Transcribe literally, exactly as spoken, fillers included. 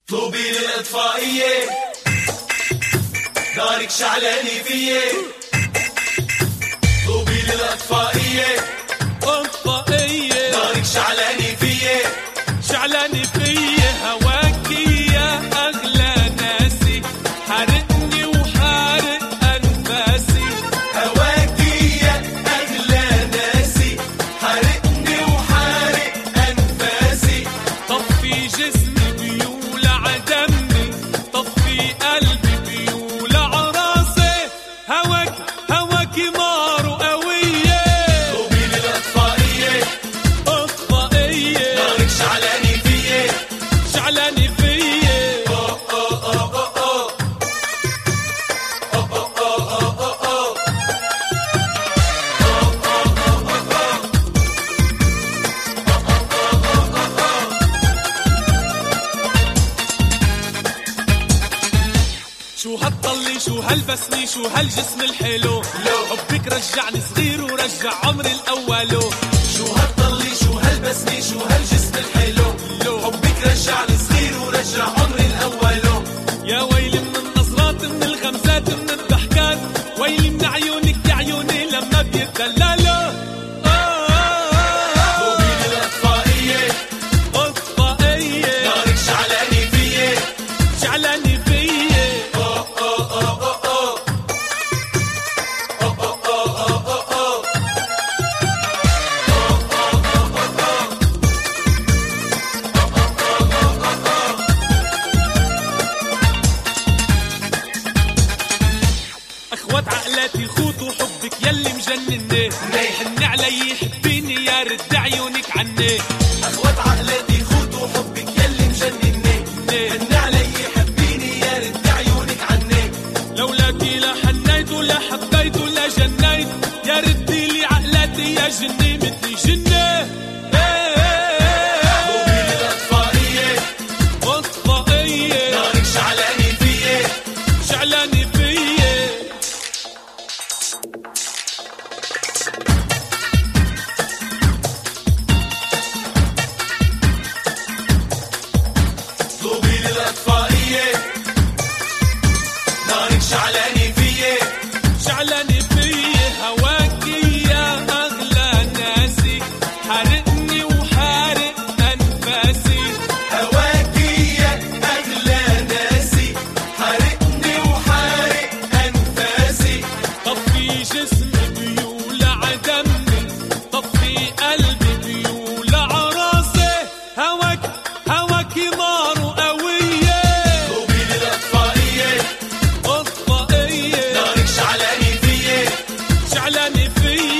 طوبي للإطفائية دارك شعلاني فيي. طوبي للإطفائية إطفائية دارك شعلاني فيي. شعلاني فيي هواكي يا أغلى ناسي، حارقني وحارق أنفاسي. هواكي يا أغلى ناسي، حارقني وحارق أنفاسي. طفي جسمي بيولع دمي، طفي قلبي بيولع راسي. هواك هواكي نار قوية. طوبي للإطفائية إطفائية دارك شعلاني فيي. شعلاني فيي. أوه أوه أوه أوه أوه أوه أوه أوه أوه. شو هالطلي شو هالبسمي شو هالجسم الحلو، حبك رجعني صغير ورجع عمري الأولو. شو هالطلي شو هالبسمي شو هالجسم الحلو، حبك رجعني صغير ورجع عمري الأولو. يا ويلي من النظرات من الغمزات من الضحكات، ويلي من عيونك يا عيوني لما بيتدللوا. طوبي للإطفائية إطفائية دارك شعلاني فيي. شعلاني فيي. أوه أوه أوه أوه أوه. أوه أوه أوه أوه أوه أوه. أخوات عقلاتي خوتوا حبك يلي مجنني، حني علي حبيني يا رد عيونك عني. أخوات عقلاتي خوتوا حبك يلي مجنني، هن علي حبيني يا رد عيونك عني. لولاكي لا حنيت ولا حبيت ولا جنيت، يا ردي لي عقلاتي يا جني مثلي جنة. طوبي للإطفائية إطفائية دارك شعلاني فيي. شعلاني فيي. طوبي للإطفائية دارك شعلاني فيي. شعلاني فيي هواكي يا أغلى ناسي، حارقني وحارق أنفاسي. هواكي يا أغلى ناسي، حارقني وحارق أنفاسي. طفي جسمي بيولع دمي، طفي قلبي بيولع راسي. هواك هواكي نار قوية. طوبي للإطفائية إطفائية دارك شعلاني فيي. شعلاني فيي.